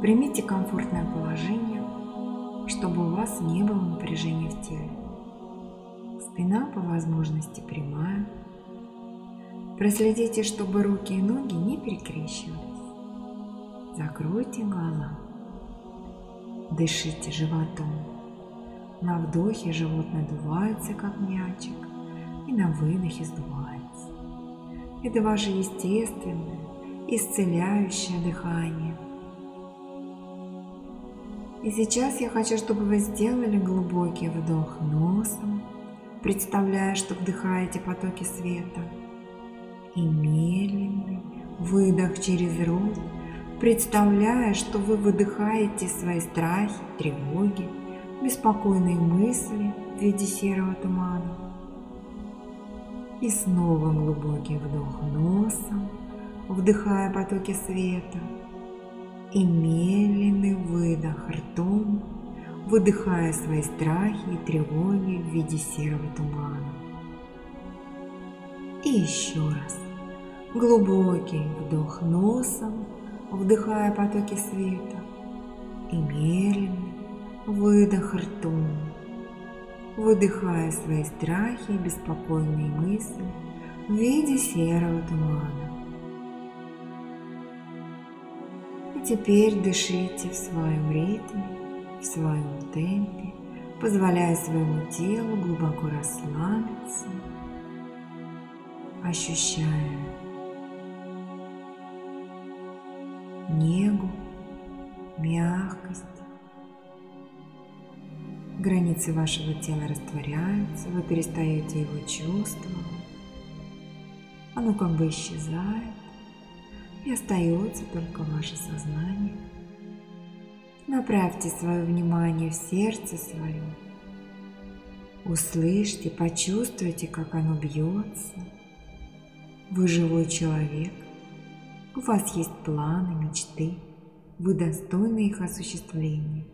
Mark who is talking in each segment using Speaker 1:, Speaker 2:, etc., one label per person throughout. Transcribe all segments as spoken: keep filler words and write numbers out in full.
Speaker 1: Примите комфортное положение, чтобы у вас не было напряжения в теле. Спина по возможности прямая. Проследите, чтобы руки и ноги не перекрещивались. Закройте глаза. Дышите животом. На вдохе живот надувается, как мячик, и на выдохе сдувается. Это ваше естественное, исцеляющее дыхание. И сейчас я хочу, чтобы вы сделали глубокий вдох носом, представляя, что вдыхаете потоки света, и медленный выдох через рот, представляя, что вы выдыхаете свои страхи, тревоги, беспокойные мысли в виде серого тумана. И снова глубокий вдох носом, вдыхая потоки света, и медленный выдох ртом, выдыхая свои страхи и тревоги в виде серого тумана. И еще раз. Глубокий вдох носом, вдыхая потоки света, и медленный выдох ртом, выдыхая свои страхи и беспокойные мысли в виде серого тумана. И теперь дышите в своем ритме, в своем темпе, позволяя своему телу глубоко расслабиться, ощущая негу, мягкость. Границы вашего тела растворяются, вы перестаете его чувствовать. Оно как бы исчезает, и остается только ваше сознание. Направьте свое внимание в сердце свое. Услышьте, почувствуйте, как оно бьется. Вы живой человек. У вас есть планы, мечты. Вы достойны их осуществления.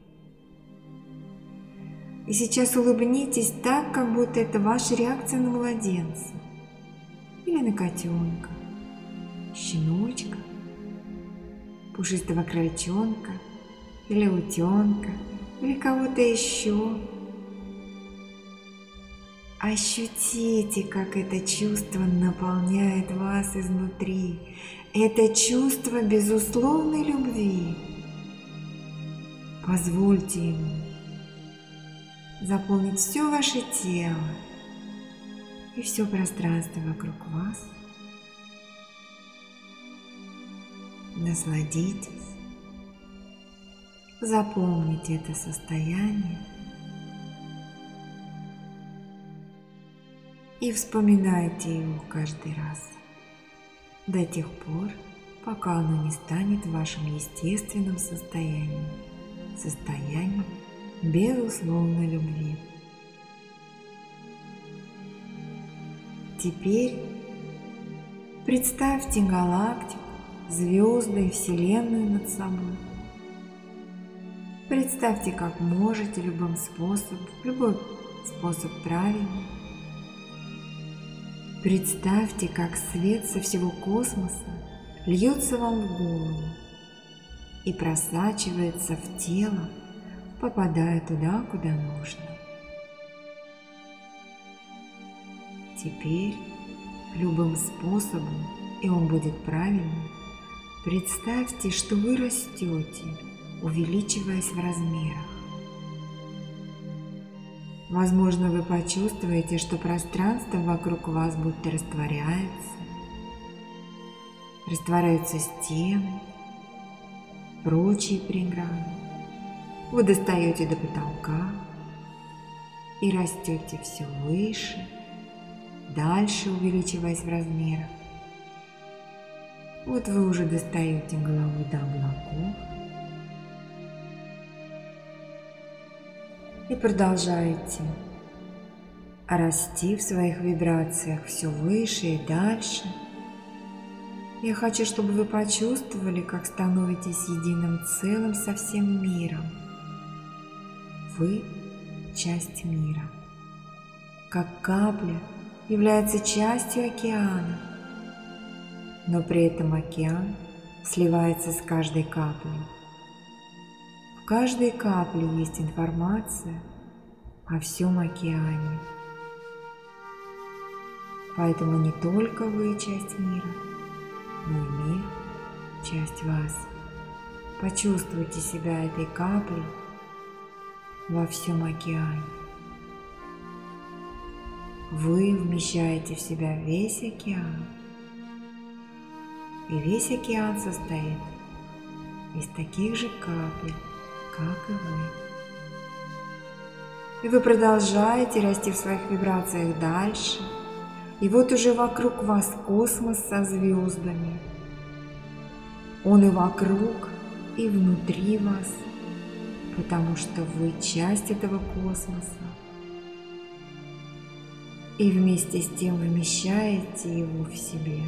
Speaker 1: И сейчас улыбнитесь так, как будто это ваша реакция на младенца. Или на котенка, щеночка, пушистого крольчонка, или утенка, или кого-то еще. Ощутите, как это чувство наполняет вас изнутри. Это чувство безусловной любви. Позвольте ему заполнить все ваше тело и все пространство вокруг вас. Насладитесь. Запомните это состояние и вспоминайте его каждый раз до тех пор, пока оно не станет вашим естественным состоянием, состоянием безусловной любви. Теперь представьте галактику, звезды и Вселенную над собой. Представьте, как можете, любым способом, любой способ правильный. Представьте, как свет со всего космоса льется вам в голову и просачивается в тело, попадая туда, куда нужно. Теперь любым способом, и он будет правильным, представьте, что вы растете, увеличиваясь в размерах. Возможно, вы почувствуете, что пространство вокруг вас будто растворяется. Растворяются стены, прочие преграды. Вы достаете до потолка и растете все выше, дальше увеличиваясь в размерах. Вот вы уже достаете голову до облаков и продолжаете расти в своих вибрациях все выше и дальше. Я хочу, чтобы вы почувствовали, как становитесь единым целым со всем миром. Вы – часть мира. Как капля является частью океана, но при этом океан сливается с каждой каплей. каждой капле есть информация о всем океане. Поэтому не только вы часть мира, но и мир часть вас. Почувствуйте себя этой каплей во всем океане. Вы вмещаете в себя весь океан, и весь океан состоит из таких же капель, как и вы. И вы продолжаете расти в своих вибрациях дальше, и вот уже вокруг вас космос со звездами. Он и вокруг, и внутри вас, потому что вы часть этого космоса. И вместе с тем вмещаете его в себе.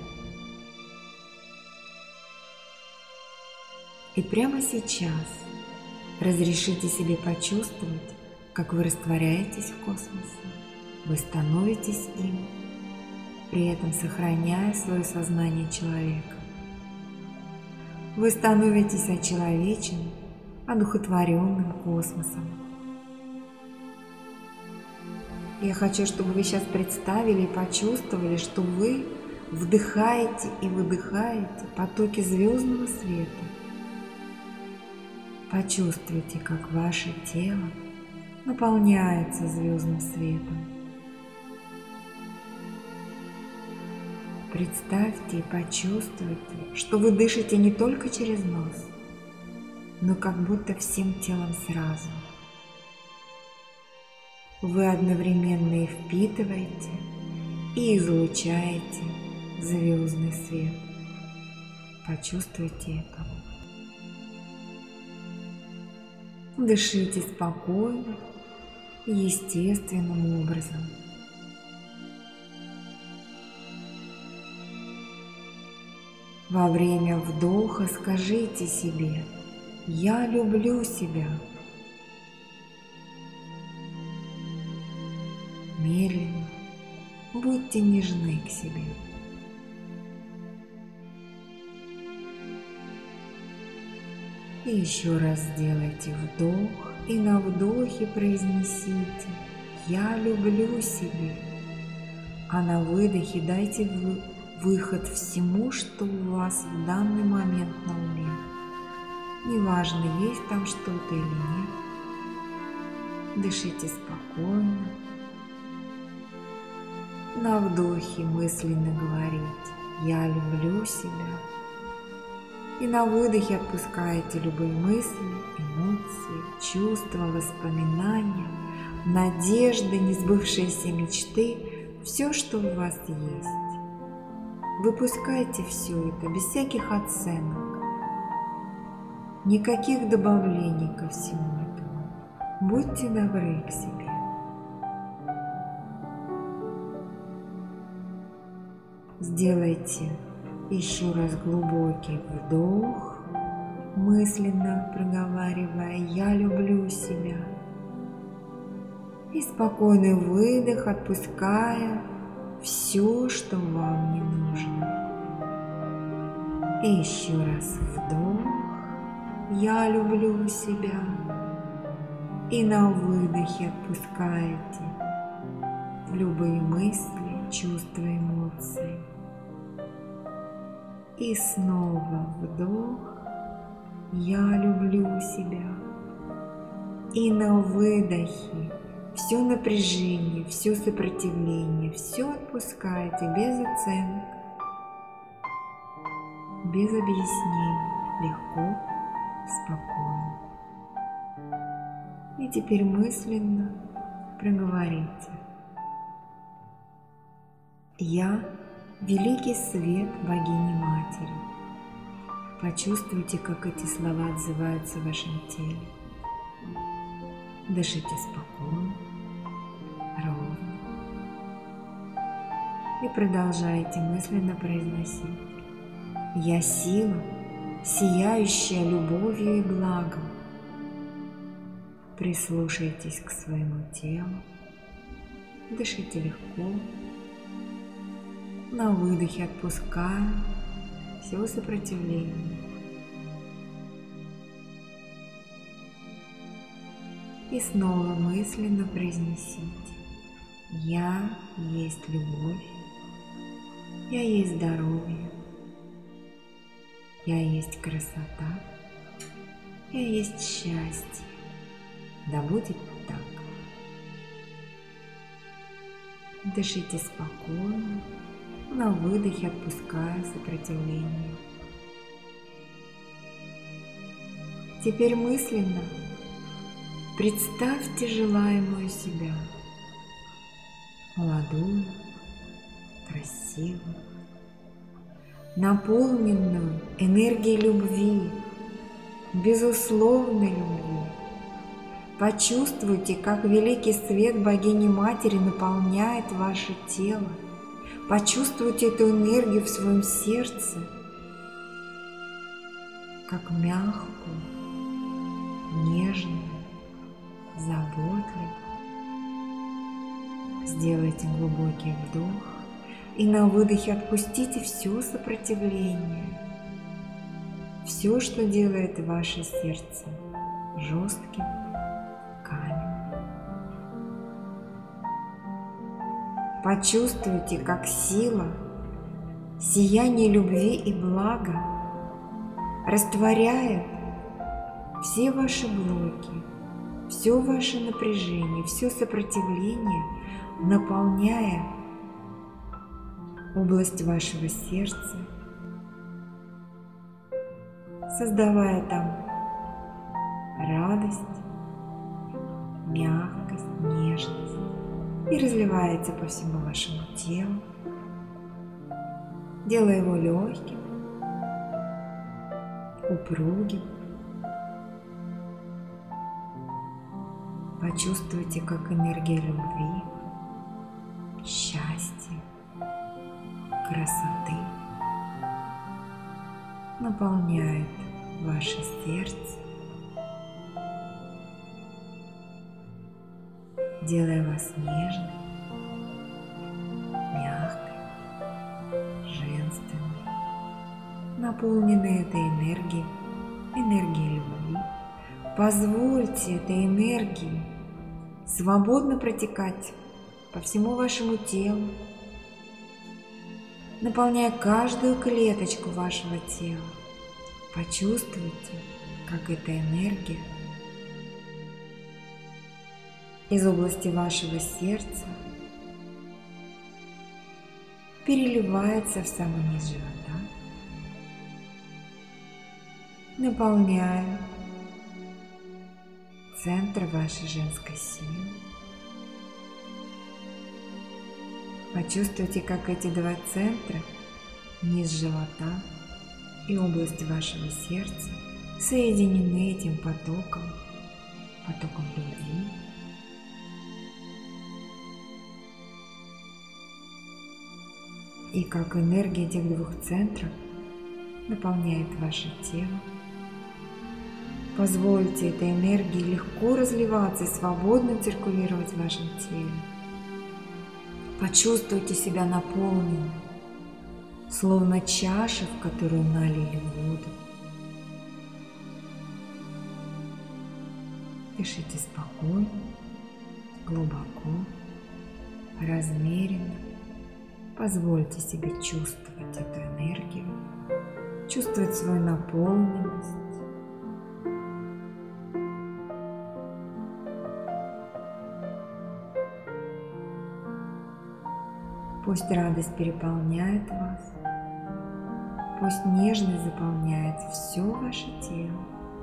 Speaker 1: И прямо сейчас разрешите себе почувствовать, как вы растворяетесь в космосе, вы становитесь им, при этом сохраняя свое сознание человека. Вы становитесь очеловеченным, одухотворенным космосом. Я хочу, чтобы вы сейчас представили и почувствовали, что вы вдыхаете и выдыхаете потоки звездного света. Почувствуйте, как ваше тело наполняется звездным светом. Представьте и почувствуйте, что вы дышите не только через нос, но как будто всем телом сразу. Вы одновременно и впитываете, и излучаете звездный свет. Почувствуйте это. Дышите спокойно и естественным образом. Во время вдоха скажите себе: «Я люблю себя». Медленно будьте нежны к себе. И еще раз сделайте вдох, и на вдохе произнесите: «Я люблю себя». А на выдохе дайте вы выход всему, что у вас в данный момент на уме. Неважно, есть там что-то или нет. Дышите спокойно. На вдохе мысленно говорите: «Я люблю себя». И на выдохе отпускаете любые мысли, эмоции, чувства, воспоминания, надежды, несбывшиеся мечты, все, что у вас есть. Выпускайте все это без всяких оценок, никаких добавлений ко всему этому. Будьте добры к себе. Сделайте еще раз глубокий вдох, мысленно проговаривая: «Я люблю себя». И спокойный выдох, отпуская все, что вам не нужно. И еще раз вдох: «Я люблю себя». И на выдохе отпускаете любые мысли, чувства, эмоции. И снова вдох: «Я люблю себя». И на выдохе все напряжение, все сопротивление, все отпускаете без оценок, без объяснений, легко, спокойно. И теперь мысленно проговорите: «Я великий свет богини-матери». Почувствуйте, как эти слова отзываются в вашем теле. Дышите спокойно, ровно. И продолжайте мысленно произносить: «Я сила, сияющая любовью и благом». Прислушайтесь к своему телу. Дышите легко. На выдохе отпуская все сопротивление. И снова мысленно произнесите: я есть любовь, я есть здоровье, я есть красота, я есть счастье. Да будет так. Дышите спокойно, на выдохе отпуская сопротивление. Теперь мысленно представьте желаемую себя, молодую, красивую, наполненную энергией любви, безусловной любви. Почувствуйте, как великий свет Богини-Матери наполняет ваше тело. Почувствуйте эту энергию в своем сердце, как мягкую, нежную, заботливую. Сделайте глубокий вдох и на выдохе отпустите все сопротивление, все, что делает ваше сердце жестким, каменным. Почувствуйте, как сила, сияние любви и блага растворяет все ваши блоки, все ваше напряжение, все сопротивление, наполняя область вашего сердца, создавая там радость, мягкость, нежность, и разливается по всему вашему телу, делая его легким, упругим. Почувствуйте, как энергия любви, счастья, красоты наполняет ваше сердце, делая вас нежной, мягкой, женственной, наполненной этой энергией, энергией любви. Позвольте этой энергии свободно протекать по всему вашему телу, наполняя каждую клеточку вашего тела. Почувствуйте, как эта энергия из области вашего сердца переливается в самый низ живота, наполняя центр вашей женской силы. Почувствуйте, как эти два центра, низ живота и область вашего сердца, соединены этим потоком, потоком любви. И как энергия этих двух центров наполняет ваше тело. Позвольте этой энергии легко разливаться и свободно циркулировать в вашем теле. Почувствуйте себя наполненным, словно чаша, в которую налили воду. Дышите спокойно, глубоко, размеренно. Позвольте себе чувствовать эту энергию, чувствовать свою наполненность. Пусть радость переполняет вас, пусть нежность заполняет все ваше тело.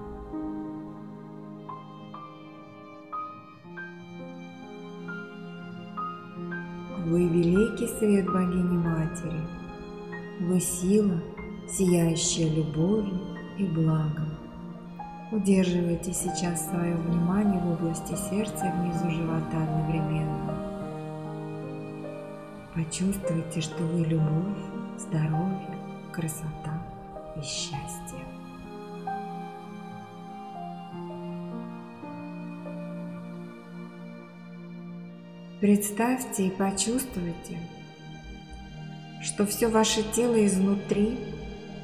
Speaker 1: Вы великий свет Богини-Матери, вы сила, сияющая любовью и благом. Удерживайте сейчас свое внимание в области сердца и внизу живота одновременно. Почувствуйте, что вы любовь, здоровье, красота и счастье. Представьте и почувствуйте, что все ваше тело изнутри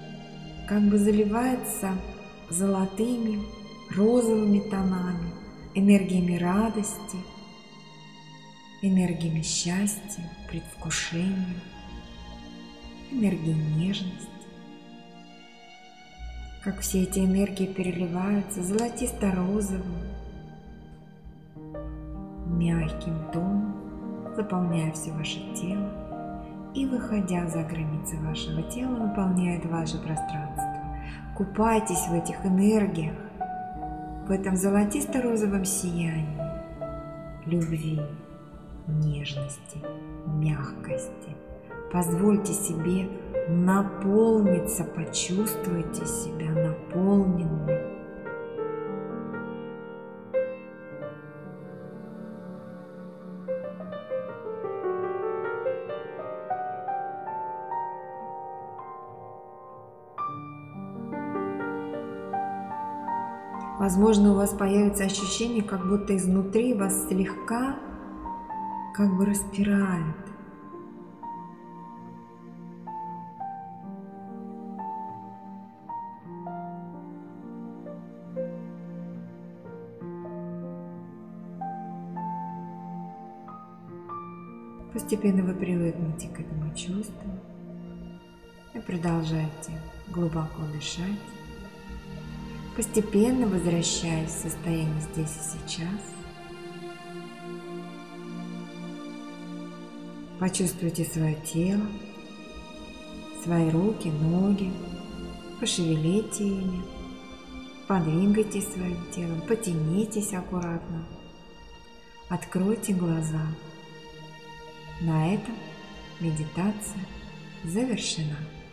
Speaker 1: как бы заливается золотыми, розовыми тонами, энергиями радости, энергиями счастья, предвкушения, энергией нежности. Как все эти энергии переливаются золотисто-розовым, мягким тоном, заполняя все ваше тело и, выходя за границы вашего тела, наполняет ваше пространство. Купайтесь в этих энергиях, в этом золотисто-розовом сиянии любви, нежности, мягкости. Позвольте себе наполниться, почувствуйте себя наполненным. Возможно, у вас появится ощущение, как будто изнутри вас слегка как бы распирает. Постепенно вы привыкнете к этому чувству и продолжайте глубоко дышать, постепенно возвращаясь в состояние здесь и сейчас. Почувствуйте свое тело, свои руки, ноги, пошевелите ими, подвигайтесь своим телом, потянитесь аккуратно, откройте глаза. На этом медитация завершена.